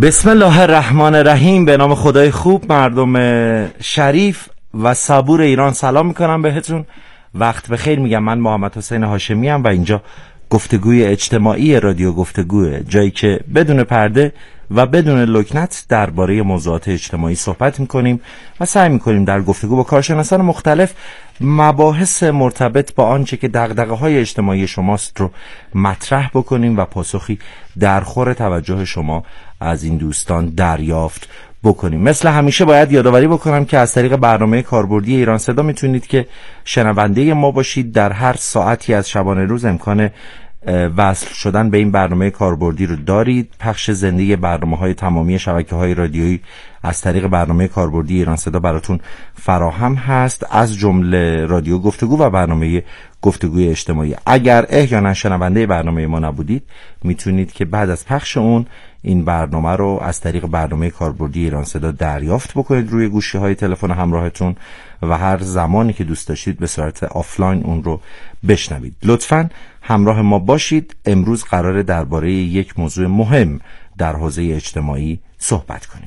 بسم الله الرحمن الرحیم. به نام خدای خوب، مردم شریف و صبور ایران سلام میکنم بهتون. وقت بخیر میگم. من محمد حسین هاشمی ام و اینجا گفتگوی اجتماعی رادیو گفتگوه، جایی که بدون پرده و بدون لکنت درباره موضوعات اجتماعی صحبت میکنیم و سعی میکنیم در گفتگو با کارشناسان مختلف مباحث مرتبط با آنچه که دغدغه‌های اجتماعی شماست رو مطرح بکنیم و پاسخی در خور توجه شما از این دوستان دریافت بکنیم. مثل همیشه باید یادآوری بکنم که از طریق برنامه کاربردی ایران صدا میتونید که شنونده ما باشید. در هر ساعتی از شبانه روز امکان وصل شدن به این برنامه کاربردی رو دارید. پخش زنده برنامه‌های تمامی شبکه‌های رادیویی از طریق برنامه کاربردی ایران صدا براتون فراهم هست، از جمله رادیو گفتگو و برنامه گفتگوی اجتماعی. اگر احیانا شنونده برنامه ما نبودید، میتونید که بعد از پخش اون این برنامه رو از طریق برنامه کاربردی ایران صدا دریافت بکنید روی گوشی‌های تلفن همراهتون و هر زمانی که دوست داشتید به صورت آفلاین اون رو بشنوید. لطفاً همراه ما باشید. امروز قراره درباره یک موضوع مهم در حوزه اجتماعی صحبت کنیم.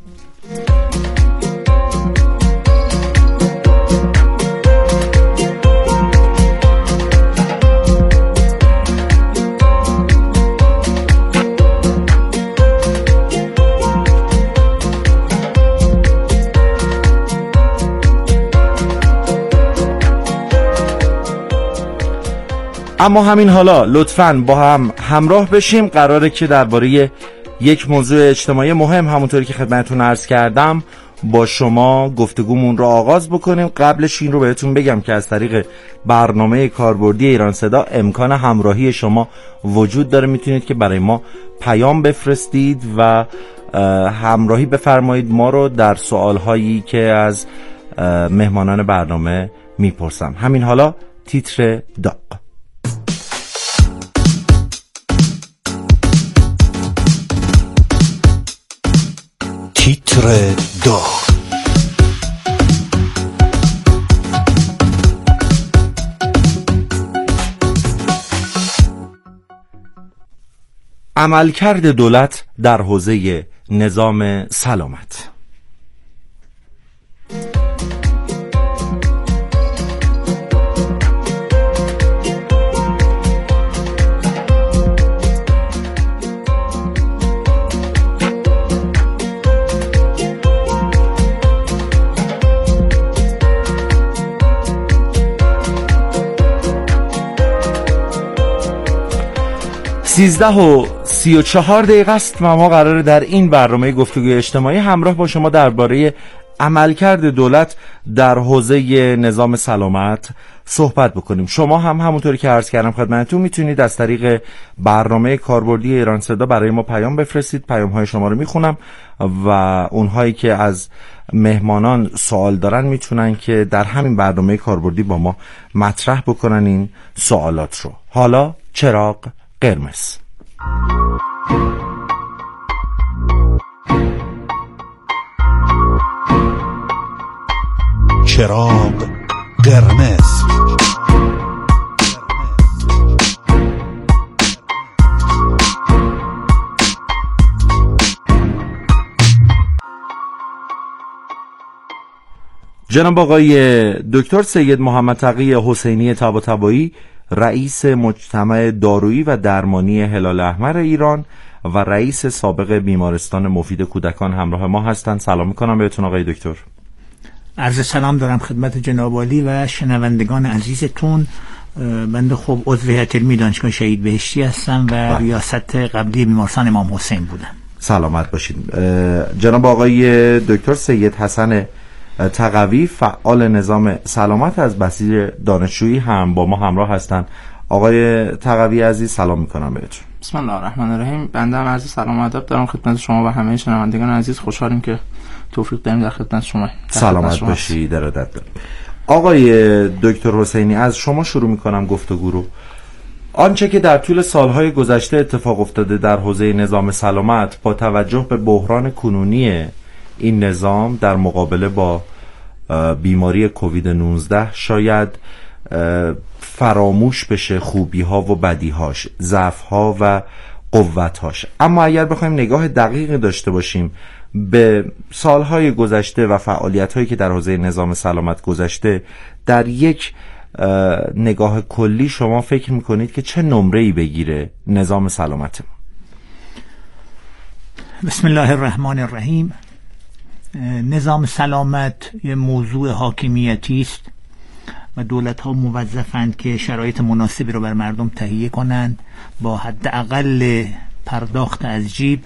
اما همین حالا لطفاً با هم همراه بشیم. قراره که درباره یک موضوع اجتماعی مهم، همونطوری که خدمتتون عرض کردم، با شما گفتگومون رو آغاز بکنیم. قبلش این رو بهتون بگم که از طریق برنامه کاربردی ایران صدا امکان همراهی شما وجود داره. میتونید که برای ما پیام بفرستید و همراهی بفرمایید ما رو در سوالهایی که از مهمانان برنامه میپرسم. همین حالا تیتر داغ. تیتر داغ. عملکرد دولت در حوزه نظام سلامت. سیزده و 34 دقیقه است و ما قراره در این برنامه گفتگوی اجتماعی همراه با شما درباره عملکرد دولت در حوزه نظام سلامت صحبت بکنیم. شما هم همونطوری که عرض کردم خدمتتون میتونید از طریق برنامه کاربردی ایران صدا برای ما پیام بفرستید. پیام‌های شما رو میخونم و اونهایی که از مهمانان سوال دارن میتونن که در همین برنامه کاربردی با ما مطرح بکنن این سوالات رو. حالا چراغ قرمز. چراغ قرمز. جناب آقای دکتر سید محمد تقی حسینی طباطبایی، رئیس مجتمع دارویی و درمانی هلال احمر ایران و رئیس سابق بیمارستان مفید کودکان همراه ما هستند. سلام میکنم بهتون آقای دکتر. عرض سلام دارم خدمت جناب عالی و شنوندگان عزیزتون. بنده خوب عضو هیئت علمی دانشگاه شهید بهشتی هستم و ریاست قبلی بیمارستان امام حسین بودم. سلامت باشید. جناب آقای دکتر سید حسن تقوی، فعال نظام سلامت از بسیج دانشجویی هم با ما همراه هستند. آقای تقوی عزیز سلام میکنم بهتون. بسم الله الرحمن الرحیم. بنده هم عرض سلام و ادب دارم خدمت شما و همه شنوندگان عزیز. خوشحالیم که توفیق داریم در خدمت شما. سلامت باشید. ارادت دارم. آقای دکتر حسینی، از شما شروع میکنم گفتگو رو. آنچه که در طول سالهای گذشته اتفاق افتاده در حوزه نظام سلامت با توجه به بحران کنونی این نظام در مقابله با بیماری کووید 19 شاید فراموش بشه خوبی ها و بدی هاش، ضعف ها و قوت‌هاش. اما اگر بخوایم نگاه دقیق داشته باشیم به سالهای گذشته و فعالیت‌هایی که در حوزه نظام سلامت گذشته، در یک نگاه کلی شما فکر میکنید که چه نمره‌ای بگیره نظام سلامت ما؟ بسم الله الرحمن الرحیم. نظام سلامت یه موضوع حاکمیتی است و دولت‌ها موظفند که شرایط مناسبی رو بر مردم تهیه کنند با حداقل پرداخت از جیب،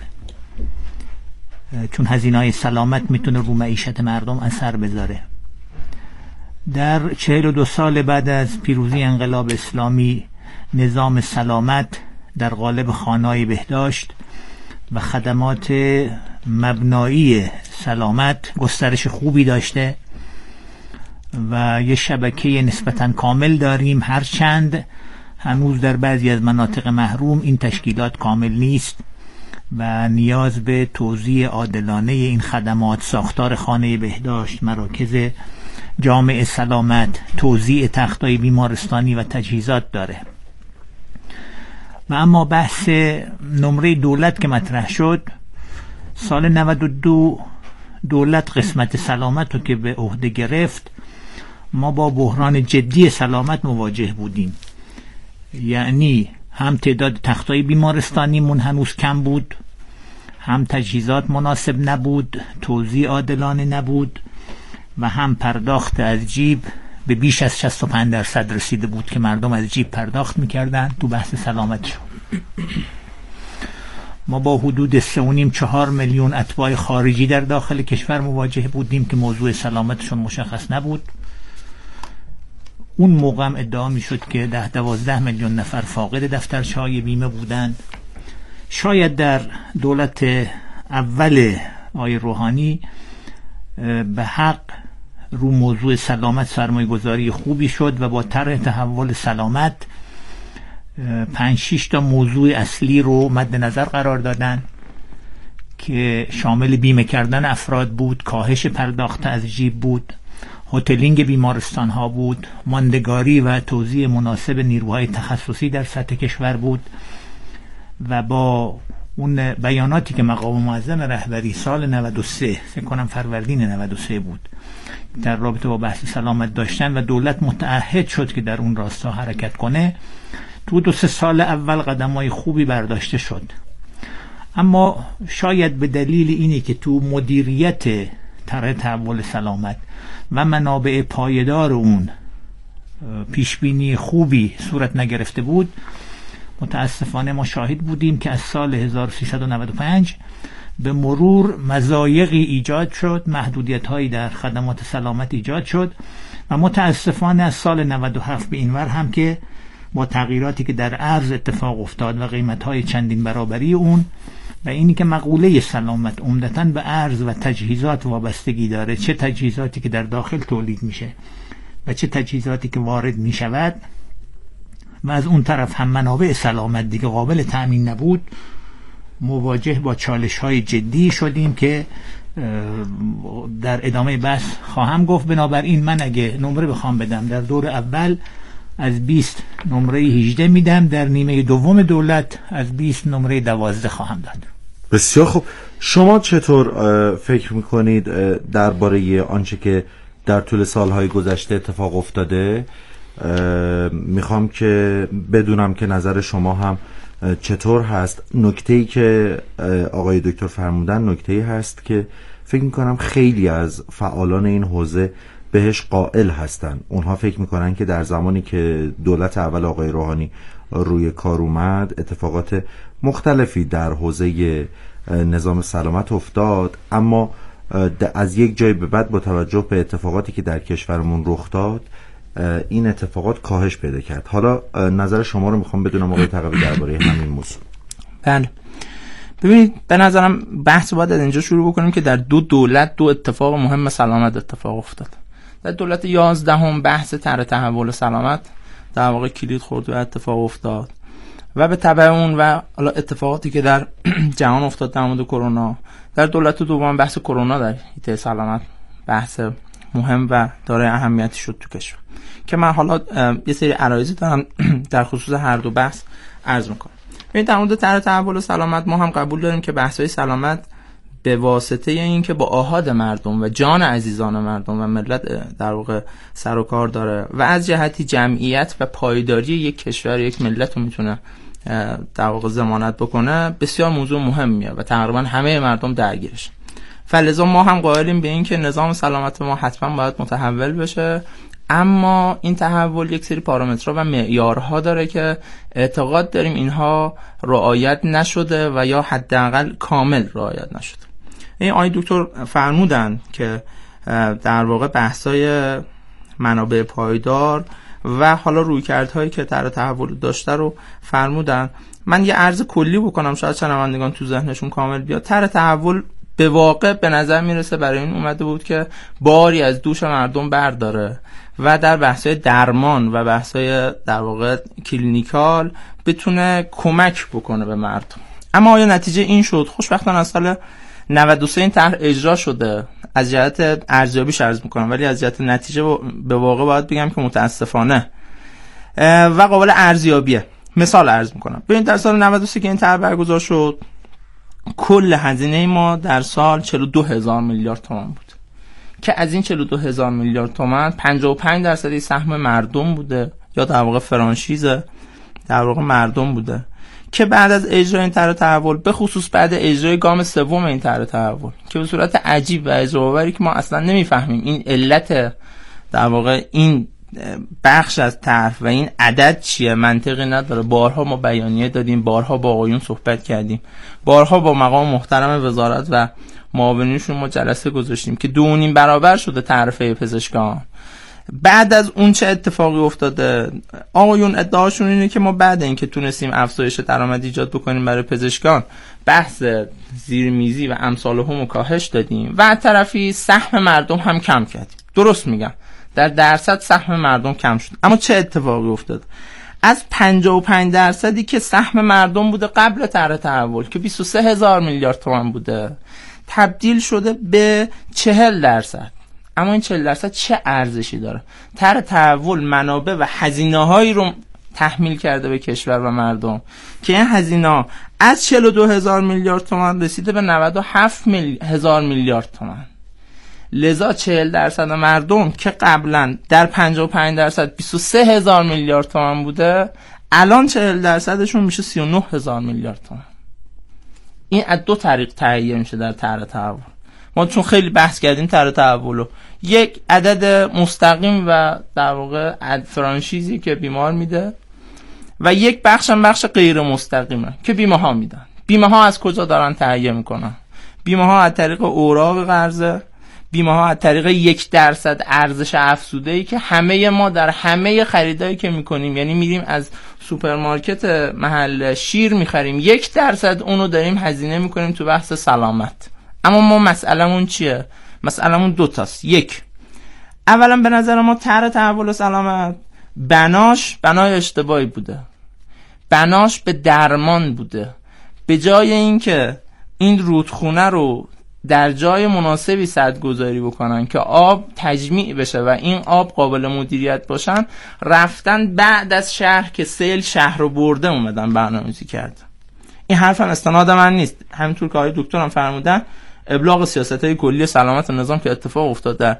چون هزینه‌های سلامت میتونه رو معیشت مردم اثر بذاره. در 42 سال بعد از پیروزی انقلاب اسلامی نظام سلامت در قالب خانه‌های بهداشت و خدمات مبنایی سلامت گسترش خوبی داشته و یه شبکه نسبتاً کامل داریم، هرچند هنوز در بعضی از مناطق محروم این تشکیلات کامل نیست و نیاز به توزیع عادلانه این خدمات، ساختار خانه بهداشت، مراکز جامع سلامت، توزیع تخت‌های بیمارستانی و تجهیزات داره. و اما بحث نمره دولت که مطرح شد، سال 92 دولت قسمت سلامت رو که به عهده گرفت، ما با بحران جدی سلامت مواجه بودیم. یعنی هم تعداد تخت‌های بیمارستانیمون هنوز کم بود، هم تجهیزات مناسب نبود، توزیع عادلانه نبود و هم پرداخت از جیب به بیش از 65% رسیده بود که مردم از جیب پرداخت میکردن تو بحث سلامتشون. ما با حدود 3.5-4 میلیون اتباع خارجی در داخل کشور مواجه بودیم که موضوع سلامتشون مشخص نبود. اون موقع هم ادعا میشد که 10-12 میلیون نفر فاقد دفترچه‌های بیمه بودند. شاید در دولت اول آقای روحانی به حق رو موضوع سلامت سرمایه‌گذاری خوبی شد و با طرح تحول سلامت 5-6 تا موضوع اصلی رو مد نظر قرار دادن که شامل بیمه کردن افراد بود، کاهش پرداخت از جیب بود، هتلینگ بیمارستان ها بود، ماندگاری و توزیع مناسب نیروهای تخصصی در سطح کشور بود. و با اون بیاناتی که مقام معظم رهبری سال 93 فکر کنم فروردین 93 بود در رابطه با بحث سلامت داشتن و دولت متعهد شد که در اون راستا حرکت کنه، تو 2-3 سال اول قدم‌های خوبی برداشته شد. اما شاید به دلیل اینی که تو مدیریت طرح تحول سلامت و منابع پایدار اون پیشبینی خوبی صورت نگرفته بود، متاسفانه ما شاهد بودیم که از سال 1395 به مرور مضایقی ایجاد شد، محدودیت‌هایی در خدمات سلامت ایجاد شد و متاسفانه از سال 97 به اینور هم که با تغییراتی که در ارز اتفاق افتاد و قیمت‌های چندین برابری اون و اینی که مقوله سلامت عمدتاً به ارز و تجهیزات وابستگی داره، چه تجهیزاتی که در داخل تولید میشه و چه تجهیزاتی که وارد میشود، و از اون طرف هم منابع سلامت دیگه قابل تأمین نبود، مواجه با چالش‌های جدی شدیم که در ادامه بحث خواهم گفت. بنابراین من اگه نمره بخوام بدم، در دور اول از 20 نمره 18 میدم، در نیمه دوم دولت از 20 نمره 12 خواهم داد. بسیار خوب. شما چطور فکر میکنید درباره آنچه که در طول سالهای گذشته اتفاق افتاده؟ میخوام که بدونم که نظر شما هم چطور هست. نکته‌ای که آقای دکتر فرمودن نکته‌ای هست که فکر میکنم خیلی از فعالان این حوزه بهش قائل هستن. اونها فکر میکنن که در زمانی که دولت اول آقای روحانی روی کار اومد، اتفاقات مختلفی در حوزه نظام سلامت افتاد، اما از یک جای به بعد با توجه به اتفاقاتی که در کشورمون رخ داد این اتفاقات کاهش پیدا کرد. حالا نظر شما رو میخوام بدونم آقای تقوی درباره همین موضوع. بله، ببینید به نظرم بحث باید از اینجا شروع بکنیم که در دو دولت دو اتفاق مهم سلامت اتفاق افتاد. در دولت 11 بحث طرح تحول سلامت در واقع کلید خورد و اتفاق افتاد و به تبع اون و حالا اتفاقاتی که در جهان افتاد در مورد کرونا، در دولت دوم بحث کرونا در حیطه سلامت بحث مهم و داره اهمیتی شد تو کشور که من حالا یه سری عرایضی دارم در خصوص هر دو بحث عرض میکنم. این در مورد طرح تحول سلامت ما هم قبول داریم که بحث‌های سلامت به واسطه این که با آحاد مردم و جان عزیزان مردم و ملت در واقع سر و کار داره و از جهتی جمعیت و پایداری یک کشور، یک ملت رو میتونه در واقع ضمانت بکنه، بسیار موضوع مهمیه و تقریبا همه مردم درگیرش. فلذا ما هم قائلیم به این که نظام سلامت ما حتما باید متحول بشه، اما این تحول یک سری پارامترها و معیارها داره که اعتقاد داریم اینها رعایت نشده و یا حداقل کامل رعایت نشده. این آقای دکتر فرمودن که در واقع بحثای منابع پایدار و حالا رویکردهایی که طرح تحول داشته رو فرمودن. من یه عرض کلی بکنم شاید شنوندگان تو ذهنشون کامل بیاد. طرح تحول به واقع به نظر میرسه برای این اومده بود که باری از دوش مردم برداره و در بحث‌های درمان و بحث‌های در واقع کلینیکال بتونه کمک بکنه به مردم. اما آیا نتیجه این شد؟ خوشبختانه از سال 93 این طرح اجرا شده. از جهت ارزیابیش عرض میکنم، ولی از جهت نتیجه به واقع باید بگم که متاسفانه و قابل ارزیابیه. مثال عرض میکنم. ببین در سال 93 که این طرح برگزار شد، کل هزینه ما در سال 42,000 میلیارد تومان بود که از این 42,000 میلیارد تومان 55% سهم مردم بوده یا در واقع فرانشیز در واقع مردم بوده که بعد از اجرای این طرح تحول، به خصوص بعد اجرای گام سوم این طرح تحول که به صورت عجیب و اجراباوری که ما اصلا نمیفهمیم این علت در واقع این بخش از طرح و این عدد چیه، منطقی نداره. بارها ما بیانیه دادیم، بارها با آقایون صحبت کردیم، بارها با مقام محترم وزارت و معاونینشون ما جلسه گذاشتیم که 2.5 برابر شده تعرفه پزشکان. بعد از اون چه اتفاقی افتاده؟ آقایون ادعاشون اینه که ما بعد اینکه تونستیم افزایش درآمد ایجاد بکنیم برای پزشکان، بحث زیرمیزی و امثال هم رو کاهش دادیم و از طرفی سهم مردم هم کم کردیم. درست میگم، در درصد سهم مردم کم شد. اما چه اتفاقی افتاد؟ از 55% که سهم مردم بوده قبل طرح تحول که 23,000 میلیارد تومان بوده، تبدیل شده به 40%. اما این 40% چه ارزشی داره؟ طرح تحول منابع و هزینه‌هایی رو تحمیل کرده به کشور و مردم که این هزینه از 42,000 میلیارد تومان رسیده به 97,000 میلیارد تومان. لذا 40% مردم که قبلا در 55% 23,000 میلیارد تومان بوده، الان 40%شون میشه 39,000 میلیارد تومان. این از دو طریق تهیه میشه در طرح تحول. ما چون خیلی بحث کردیم طرح تحولو، یک عدد مستقیم و در واقع فرانشیزی که بیمار میده و یک بخش غیر مستقیمه که بیمه ها میدن. بیمه ها از کجا دارن تهیه میکنن؟ بیمه ها از طریق اوراق قرضه، بیمه ها از طریق 1% ارزش افزوده‌ای که همه ما در همه خریدایی که میکنیم، یعنی میریم از سوپرمارکت محل شیر میخریم، 1% اونو داریم هزینه میکنیم تو بحث سلامت. اما ما مسئلمون چیه؟ مسئلمون دوتاست. یک، اولا به نظر ما طرح تحول سلامت بنای اشتباهی بوده. بناش به درمان بوده. به جای اینکه این رودخونه رو در جای مناسبی سدگذاری بکنن که آب تجمیع بشه و این آب قابل مدیریت باشن، رفتن بعد از شهر که سیل شهر رو برده اومدن برنامه‌ریزی کردن. این حرف هم استناد من نیست، همینطور که آقای دکتر هم فرمودن، ابلاغ سیاست‌های کلی سلامت و نظام که اتفاق افتاد در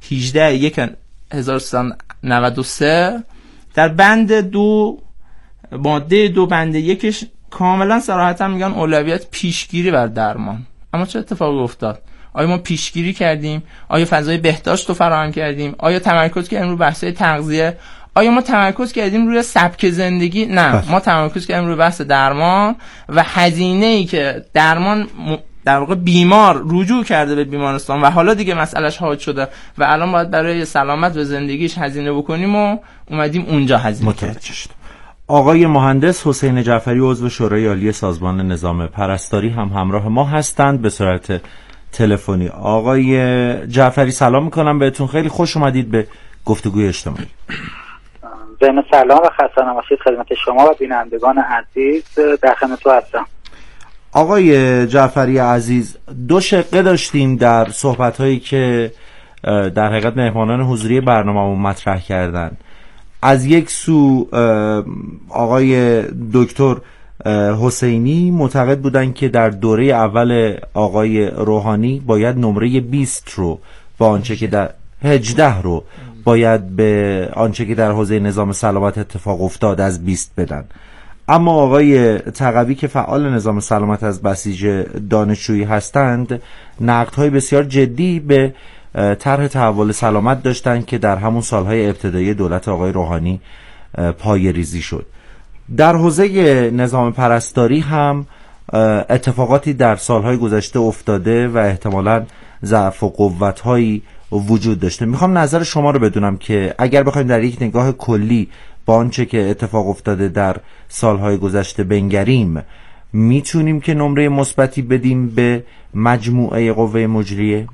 18/1393 در بند 2 ماده 2 بند 1 کاملا صراحتا میگن اولویت پیشگیری بر درمان. اما چه اتفاقی افتاد؟ آیا ما پیشگیری کردیم؟ آیا فضای بهداشت رو فراهم کردیم؟ آیا تمرکز کردیم روی بحث‌های تغذیه؟ آیا ما تمرکز کردیم روی سبک زندگی؟ نه، ما تمرکز کردیم روی بحث درمان و هزینه‌ای که درمان در واقع بیمار رجوع کرده به بیمارستان و حالا دیگه مسئلهش حاد شده و الان باید برای سلامت و زندگیش هزینه بکنیم و اومدیم اونجا هزینه کردیم. آقای مهندس حسین جعفری عضو شورای عالی سازمان نظام پرستاری هم همراه ما هستند به صورت تلفنی. آقای جعفری سلام میکنم بهتون، خیلی خوش اومدید به گفتگوی اجتماعی. ضمن سلام و خسته نباشید خدمت شما و بینندگان عزیز، در خدمتتون هستم. آقای جعفری عزیز، دو شقه داشتیم در صحبت‌هایی که در حقیقت مهمانان حضوری برنامه‌مون مطرح کردن. از یک سو آقای دکتر حسینی معتقد بودن که در دوره اول آقای روحانی باید نمره 20 رو با آنچه که در 18 رو باید به آنچه که در حوزه نظام سلامت اتفاق افتاد از 20 بدن. اما آقای تقوی که فعال نظام سلامت از بسیج دانشجویی هستند نقدهای بسیار جدی به طرح تحول سلامت داشتند که در همون سالهای ابتدایی دولت آقای روحانی پایه‌ریزی شد. در حوزه نظام پرستاری هم اتفاقاتی در سالهای گذشته افتاده و احتمالاً ضعف و قوت‌هایی وجود داشته. میخوام نظر شما رو بدونم که اگر بخوایم در یک نگاه کلی با آنچه که اتفاق افتاده در سالهای گذشته بنگریم، میتونیم که نمره مثبتی بدیم به مجموعه قوه مجریه؟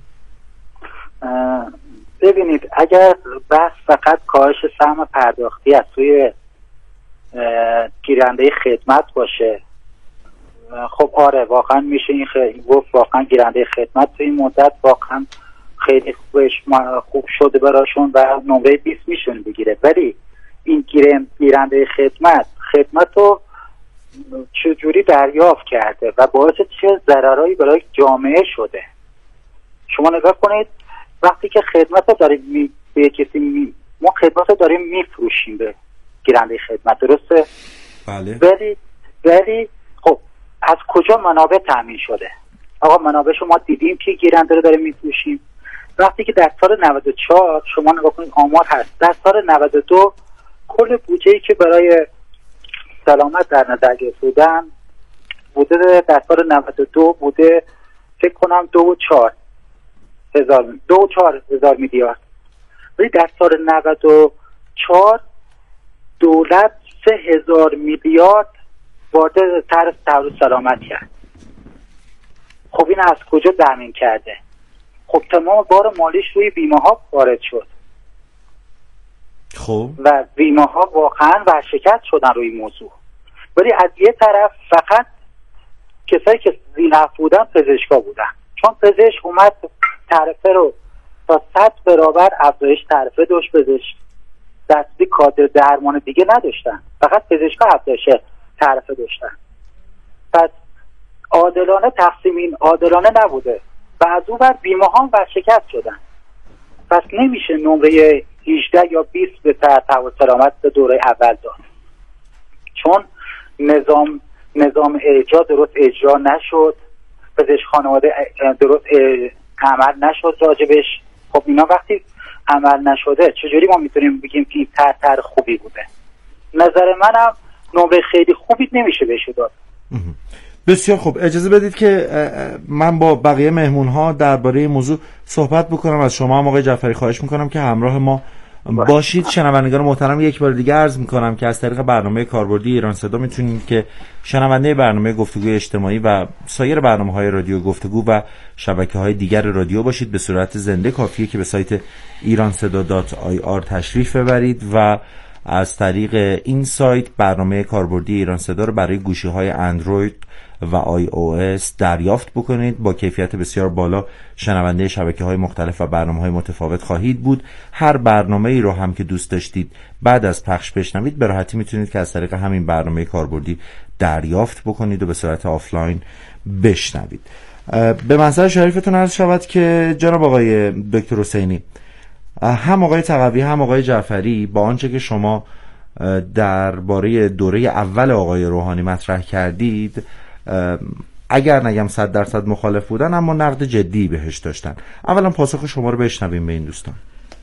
ببینید، اگر بحث فقط کاهش سهم پرداختی از سوی گیرنده خدمت باشه، خب آره واقعا میشه این گفت واقعا گیرنده خدمت توی این مدت واقعا خیلی خوب شده براشون و نمره 20 میشون بگیره. ولی این گیرنده خدمت رو چجوری دریافت کرده و باعث چه ضررهایی برای جامعه شده؟ شما نگاه کنید، وقتی که خدمت رو داریم به کسی ما خدمت رو داریم میفروشیم به گیرنده خدمت، درسته؟ بله. ولی خب از کجا منابع تامین شده؟ آقا منابع شما دیدیم که گیرنده رو داریم میفروشیم. وقتی که در سال 94 شما نگاه کنید آمار هست، در سال 92 کل بودجه‌ای که برای سلامت در نظر گرفتن بوده در سال 92 بوده فکر کنم 2.4 هزار میلیارد. ولی در سال 94 دولت 3,000 میلیارد وارد طرح تحول سلامت کرد. خب این از کجا تامین کرده؟ خب تمام بار مالیش روی بیمه ها وارد شد. خب و بیمه ها واقعا ورشکست شدن روی موضوع. ولی از یه طرف فقط کسایی که ذی‌نفع بودن پزشکا بودن، چون پزشک اومد تعرفه رو تا 100 برابر افزایش تعرفه داشت. پزشک دستی کادر درمان دیگه نداشتن، فقط پزشکا افزایش تعرفه داشتن. پس عادلانه تقسیم این عادلانه نبوده و از اون ور بیمه ها ورشکست شدن. پس نمیشه نمره 18 یا 20 به تحول سلامت به دوره اول داد، چون نظام اجرا درست اجرا نشد، پزشک خانواده درست عمل نشد راجبش. خب اینا وقتی عمل نشده چجوری ما میتونیم بگیم که این طرح خوبی بوده؟ نظر منم نمره خیلی خوبی نمیشه بهش داد. بسیار خوب، اجازه بدید که من با بقیه مهمون ها درباره این موضوع صحبت بکنم. از شما هم آقای جعفری خواهش میکنم که همراه ما باشید. شنوندگان محترم، یک بار دیگه عرض میکنم که از طریق برنامه کاربردی ایران صدا میتونید که شنونده برنامه گفتگوی اجتماعی و سایر برنامه‌های رادیو گفتگو و شبکه‌های دیگر رادیو باشید. به صورت زنده کافیه که به سایت iranseda.ir تشریف ببرید و از طریق این سایت برنامه کاربردی ایران صدا رو برای گوشی‌های اندروید و iOS دریافت بکنید. با کیفیت بسیار بالا شنونده شبکه‌های مختلف و برنامه‌های متفاوت خواهید بود. هر برنامه‌ای رو هم که دوست داشتید بعد از پخش بشنوید به راحتی میتونید که از طریق همین برنامه کاربردی دریافت بکنید و به صورت آفلاین بشنوید. به منظر شریفتون عرض شود که جناب آقای دکتر حسینی، هم آقای تقوی هم آقای جعفری با آنچه که شما درباره دوره اول آقای روحانی مطرح کردید، اگر نگم 100% مخالف بودن اما نقد جدی بهش داشتن. اولا پاسخ شما رو بشنویم به این دوستان.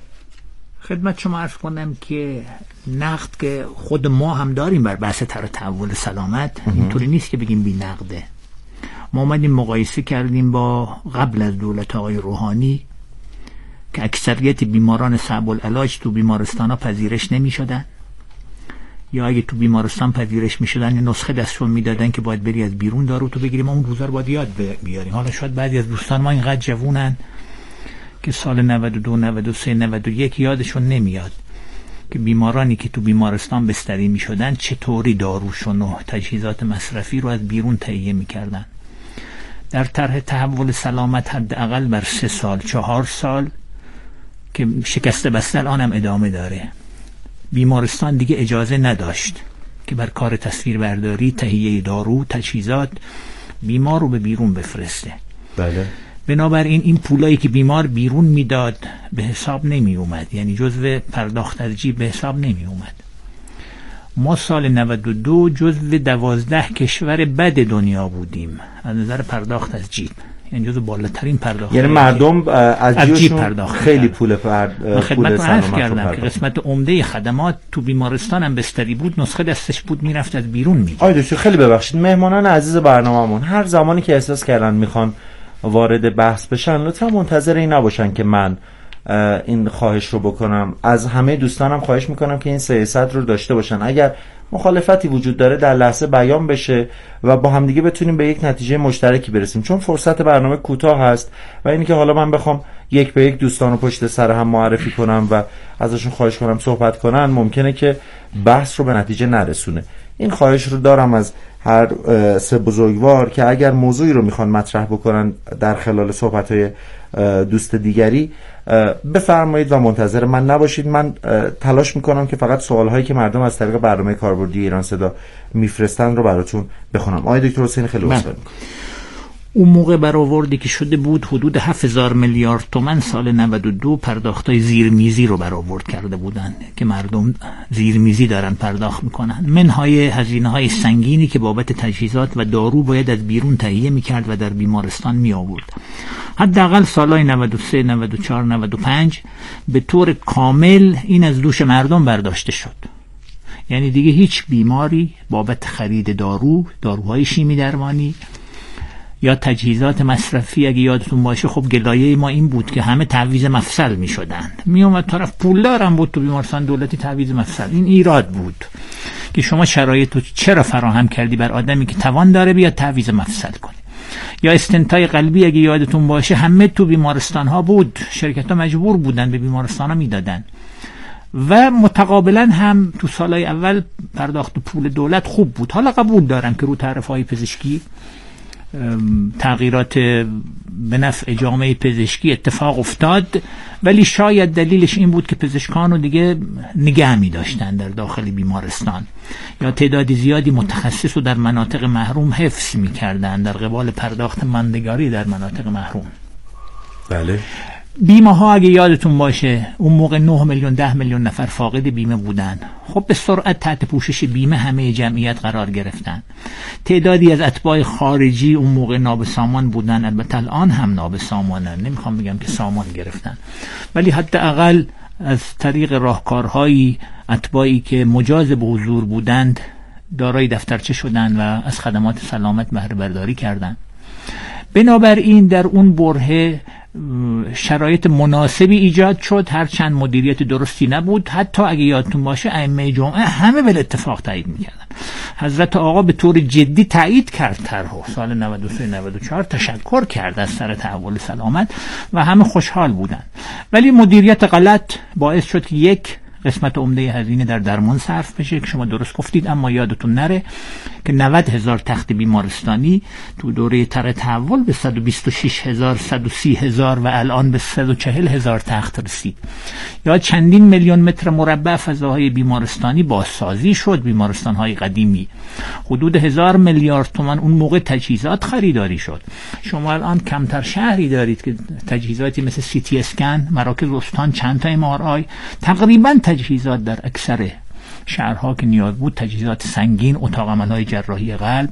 خدمت شما عرض کنم که نقد که خود ما هم داریم بر بحث طرح تحول سلامت، اینطوری نیست که بگیم بی نقده. ما اومدیم مقایسه کردیم با قبل از دولت آقای روحانی که اکثریت بیماران صعب العلاج تو بیمارستان ها پذیرش نمی شدن، یا اگه تو بیمارستان پذیرش می شدن یه نسخه دستشون می دادن که باید بری از بیرون دارو تو بگیریم. ما اون روزا رو باید یاد بیاریم. حالا شاید بعضی از دوستان ما اینقدر جوونن که سال 92 93 91 یادشون نمیاد که بیمارانی که تو بیمارستان بستری می شدن چطوری داروشون و تجهیزات مصرفی رو از بیرون تهیه می کردن. در طرح تحول سلامت حداقل بر 3 سال 4 سال که شکسته بسته الان هم ادامه داره، بیمارستان دیگه اجازه نداشت که بر کار تصویربرداری، تهیه دارو، تجهیزات بیمار رو به بیرون بفرسته. بله. بنابراین این پولایی که بیمار بیرون میداد به حساب نمی اومد، یعنی جزو پرداخت از جیب به حساب نمی اومد. ما سال 92 جزو 12 کشور بد دنیا بودیم از نظر پرداخت از جیب، یعنی جزو بالاترین پرداخت. یعنی مردم از جیب پرداخت خیلی پول خدمت عرض کردم که قسمت عمده خدمات تو بیمارستان هم بستری بود، نسخه دستش بود میرفت از بیرون میداد. آقای دکتر خیلی ببخشید، مهمانان عزیز برنامه‌مون هر زمانی که احساس کردن میخوان وارد بحث بشن لطفا منتظر این نباشن که من این خواهش رو بکنم. از همه دوستانم خواهش میکنم که این سیاست رو داشته باشن. اگر مخالفتی وجود داره در لحظه بیان بشه و با همدیگه بتونیم به یک نتیجه مشترکی برسیم، چون فرصت برنامه کوتاه هست و اینی که حالا من بخوام یک به یک دوستان رو پشت سر هم معرفی کنم و ازشون خواهش کنم صحبت کنن ممکنه که بحث رو به نتیجه نرسونه. این خواهش رو دارم از هر سه بزرگوار که اگر موضوعی رو میخوان مطرح بکنن در خلال صحبت‌های دوست دیگری بفرمایید و منتظر من نباشید. من تلاش میکنم که فقط سوالهایی که مردم از طریق برنامه کاربردی ایران صدا میفرستن رو براتون بخونم. آقای دکتر حسینی خیلی عذر میکنم. اون موقع برآوردی که شده بود حدود 7000 میلیارد تومان سال 92 پرداختای زیرمیزی رو برآورد کرده بودن که مردم زیرمیزی دارن پرداخت میکنن، منهای هزینه‌های سنگینی که بابت تجهیزات و دارو باید از بیرون تهیه میکرد و در بیمارستان میآورد. حداقل سالهای 93 94 95 به طور کامل این از دوش مردم برداشته شد. یعنی دیگه هیچ بیماری بابت خرید داروهای شیمی درمانی یا تجهیزات مصرفی اگه یادتون باشه، خب گلایه ما این بود که همه تعویض مفصل می شدن. می اومد طرف پولدارم بود تو بیمارستان دولتی تعویض مفصل. این ایراد بود که شما شرایط رو چرا فراهم کردی بر آدمی که توان داره بیاد تعویض مفصل کنه. یا استنتای قلبی اگه یادتون باشه همه تو بیمارستان ها بود، شرکت ها مجبور بودن به بیمارستان ها می دادن و متقابلا هم تو سالهای اول پرداخت پول دولت خوب بود. حالا قبول دارم که رو تعرفه های پزشکی تغییرات به نفع جامعه پزشکی اتفاق افتاد، ولی شاید دلیلش این بود که پزشکان رو دیگه نگه می داشتن در داخل بیمارستان یا تعدادی زیادی متخصص رو در مناطق محروم حفظ می کردن در قبال پرداخت ماندگاری در مناطق محروم. بله. بیمه ها اگه یادتون باشه اون موقع 9 میلیون 10 میلیون نفر فاقد بیمه بودن. خب به سرعت تحت پوشش بیمه همه جمعیت قرار گرفتن. تعدادی از اتباع خارجی اون موقع نابسامان بودن، البته الان هم نابسامانن، نمیخوام بگم که سامان گرفتن، ولی حداقل از طریق راهکارهایی اتباعی که مجاز به حضور بودند دارای دفترچه شدن و از خدمات سلامت بهره برداری کردند. بنابراین در اون برهه شرایط مناسبی ایجاد شد، هرچند مدیریت درستی نبود. حتی اگه یادتون باشه ائمه جمعه همه به اتفاق تایید میکردن. حضرت آقا به طور جدی تایید کرد طرحو، سال 93 94 تشکر کرد از سر تحول سلامت و همه خوشحال بودن. ولی مدیریت غلط باعث شد که یک قسمت عمده هزینه در درمان صرف بشه که شما درست گفتید، اما یادتون نره که 90,000 تخت بیمارستانی تو دوره طرح تحول به 126,000 130,000 و الان به 140,000 تخت رسید. یا چندین میلیون متر مربع فضاهای بیمارستانی بازسازی شد. بیمارستان‌های قدیمی حدود 1000 میلیارد تومان اون موقع تجهیزات خریداری شد. شما الان کمتر شهری دارید که تجهیزاتی مثل سی تی اسکن، مراکز استان، چند تا MRI، تقریبا تجهیزات در اکثر شهرها که نیاز بود، تجهیزات سنگین، اتاق عمل‌های جراحی قلب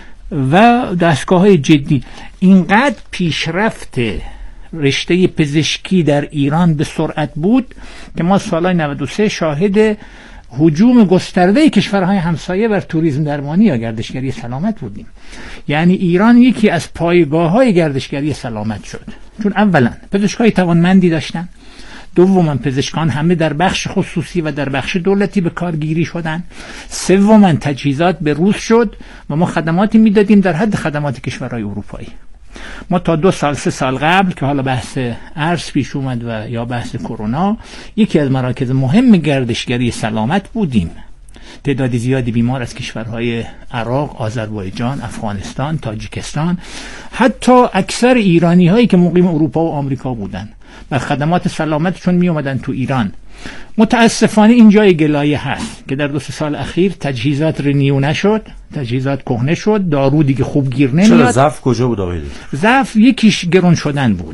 و دستگاه‌های جدی. اینقدر پیشرفت رشته پزشکی در ایران به سرعت بود که ما سالهای 93 شاهد هجوم گسترده کشورهای همسایه بر توریسم درمانی یا گردشگری سلامت بودیم. یعنی ایران یکی از پایگاه‌های گردشگری سلامت شد، چون اولا پزشکای توانمندی داشتن، دوما پزشکان همه در بخش خصوصی و در بخش دولتی به کارگیری شدن، سوما تجهیزات به روز شد و ما خدماتی میدادیم در حد خدمات کشورهای اروپایی. ما تا 2 سال 3 سال قبل که حالا بحث ارز پیش اومد و یا بحث کرونا، یکی از مراکز مهم گردشگری سلامت بودیم. تعداد زیادی بیمار از کشورهای عراق، آذربایجان، افغانستان، تاجیکستان، حتی اکثر ایرانی هایی که مقیم اروپا و آمریکا بودن و خدمات سلامت چون می اومدن تو ایران متاسفانه این جای گلایه هست که در 2-3 سال اخیر تجهیزات رینیو نشد، تجهیزات کهنه شد، دارو دیگه خوب گیر نمیاد. چرا ضعف کجا بود آقای؟ ضعف یکیش گران شدن بود،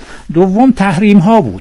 دوم تحریم ها بود.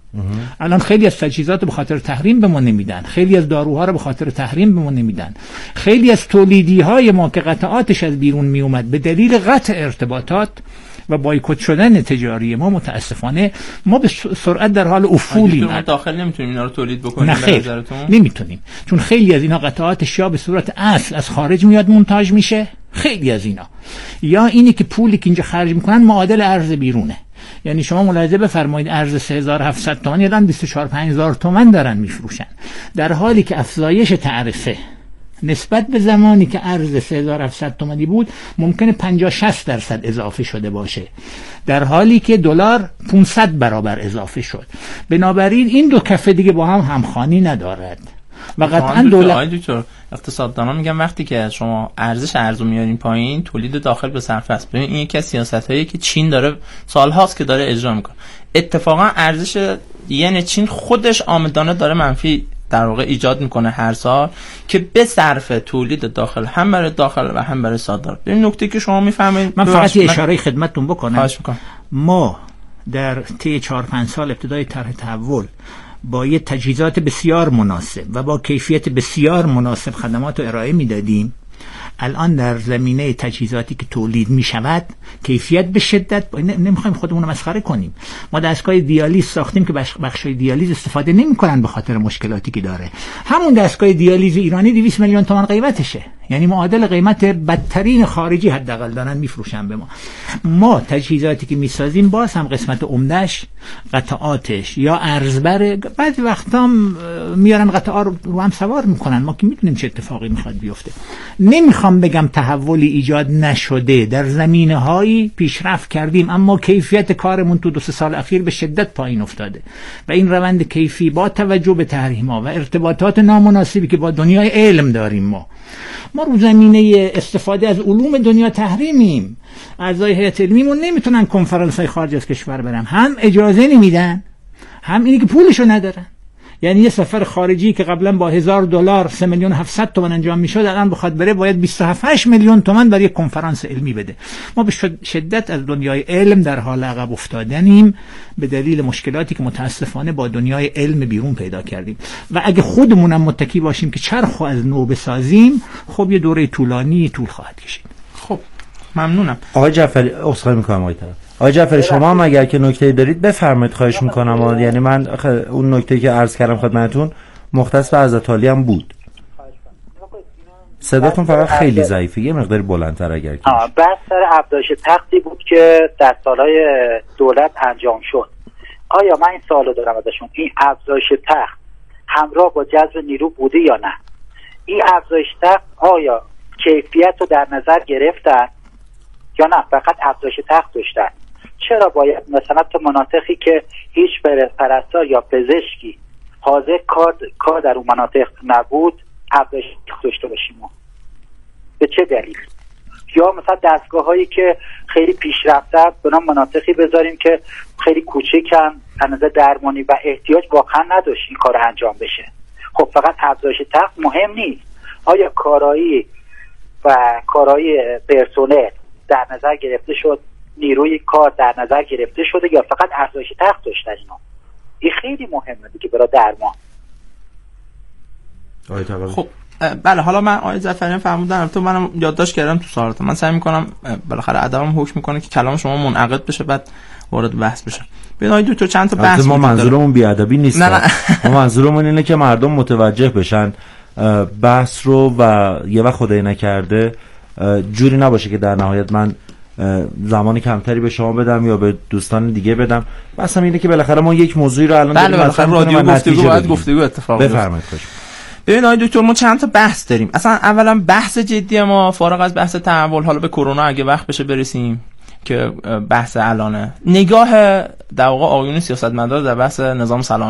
الان خیلی از تجهیزات رو به خاطر تحریم به ما نمیدن، خیلی از داروها رو به خاطر تحریم به ما نمیدن، خیلی از تولیدی های ما که قطعاتش از بیرون می اومد به دلیل قطع ارتباطات و بایکوت شدن تجاری ما، متاسفانه ما به سرعت در حال افولیم. ما داخل نمیتونیم اینا رو تولید بکنیم؟ نه خیر، نمیتونیم، چون خیلی از اینا قطعاتش یا به صورت اصل از خارج میاد مونتاژ میشه، خیلی از اینا، یا اینی که پولی که اینجا خرج میکنن معادل ارز بیرونه. یعنی شما ملاحظه بفرمایید ارز 3700 تومان الان 24-5000 تومان دارن میفروشن، در حالی که افزایش تعرفه نسبت به زمانی که ارز 3700 تومانی بود ممکنه 50-60% اضافه شده باشه، در حالی که دلار 500 برابر اضافه شد. بنابراین این دو کفه دیگه با هم همخوانی ندارد و قطعا دولت اقتصاددانا میگن وقتی که شما ارزش ارزو میارین پایین، تولید داخل به صرفه است. ببین این یکی از سیاستایی که چین داره سالهاست که داره اجرا میکنه. اتفاقا ارزش ین چین خودش آمدانه داره منفی در واقع ایجاد میکنه هر سال که به صرف تولید داخل، هم برای داخل و هم برای صادرات. این نکته که شما میفهمید. من فقط یه اشاره خدمتتون بکنم. میکنم. ما در طی 4-5 سال ابتدای طرح تحول با یه تجهیزات بسیار مناسب و با کیفیت بسیار مناسب خدمات رو ارائه میدادیم. الان در زمینه تجهیزاتی که تولید می شود کیفیت به شدت نمیخوایم خودمون رو مسخره کنیم. ما دستگاه دیالیز ساختیم که بخشای دیالیز استفاده نمیکنن به خاطر مشکلاتی که داره. همون دستگاه دیالیز ایرانی 200 میلیون تومان قیمتشه، یعنی معادل قیمت بدترین خارجی حداقل دارن میفروشن به ما. ما تجهیزاتی که میسازیم باز هم قسمت عمدهش قطعاتش یا ارزبره، بعضی وقتا میارن قطعا رو هم سوار میکنن، ما که میدونیم چه اتفاقی میخواد بیفته. نمیخوام بگم تحولی ایجاد نشده، در زمینه‌هایی پیشرفت کردیم، اما کیفیت کارمون تو 2-3 سال اخیر به شدت پایین افتاده و این روند کیفی با توجه به تحریم‌ها و ارتباطات نامناسبی که با دنیای علم داریم، ما رو زمینه استفاده از علوم دنیا تحریمیم. اعضای هیئت علمیمون نمیتونن کنفرانس‌های خارج از کشور برن، هم اجازه نمیدن، هم اینی که پولشو ندارن. یعنی یه سفر خارجی که قبلا با $1000 3,700,000 تومان انجام میشد، الان بخواد بره باید 27 میلیون تومان برای یک کنفرانس علمی بده. ما به شدت از دنیای علم در حال عقب افتادنیم به دلیل مشکلاتی که متاسفانه با دنیای علم بیرون پیدا کردیم و اگه خودمونم متکی باشیم که چرخو از نو بسازیم، خب یه دوره طولانی طول خواهد کشید. خب ممنونم. آقای جعفری عذرخواهی می‌کنم آقای جعفری شما هم اگر که نکته‌ای دارید بفرمایید، خواهش می‌کنم. یعنی من اون نکته‌ای که عرض کردم خدمتتون مختص به حضرت عالی هم بود. صداتون فقط خیلی ضعیفه، یه مقدار بلندتر اگر که. بحث سر افزایش تختی بود که در سالهای دولت انجام شد. آیا من این سوالو دارم ازشون، این افزایش تخت همراه با جذب نیرو بوده یا نه؟ این افزایش تخت آیا کیفیت رو در نظر گرفتن یا نه فقط افزایش تخت داشتن؟ چرا باید مثلا تو مناطقی که هیچ پرستار یا پزشکی حاضر کار در اون مناطق نبود افزایش تخت داشته باشیم؟ به چه دلیل؟ یا مثلا دستگاه هایی که خیلی پیشرفته به نام مناطقی بذاریم که خیلی کوچیکن از نظر درمانی و احتیاج واقعا نداشت این کار انجام بشه. خب فقط افزایش تخت مهم نیست. آیا کارایی و کارایی پرسنل در نظر گرفته شد، نیروی کار در نظر گرفته شده، یا فقط افزایش تخت داشتن اینا؟ این خیلی مهمه دیگه برای درمان. خب بله، حالا من آقای جعفری فرمودن، تو منم یادداشت کردم تو سوالاتم. من سعی میکنم بالاخره ادبم حکم میکنه که کلام شما منعقد بشه بعد وارد بحث بشه. ببین آقای دکتر چند تا بحث ما منظورمون بیادبی نیست. نه. ما منظورمون اینه که مردم متوجه بشن بحث رو و یه وقت خدای نکرده جوری نباشه که در نهایت من زمان کمتری به شما بدم یا به دوستان دیگه بدم. بس اینه که بالاخره ما یک موضوعی رو الان داریم مثلا رادیو گفتگو اتفاق بفرمایید. خوش ببین آقای دکتر ما چند تا بحث داریم. اصلا اولا بحث جدی ما فارغ از بحث تحول، حالا به کرونا اگه وقت بشه برسیم که بحث الانه، نگاه در واقع آقایون سیاستمدار در بحث نظام سلامت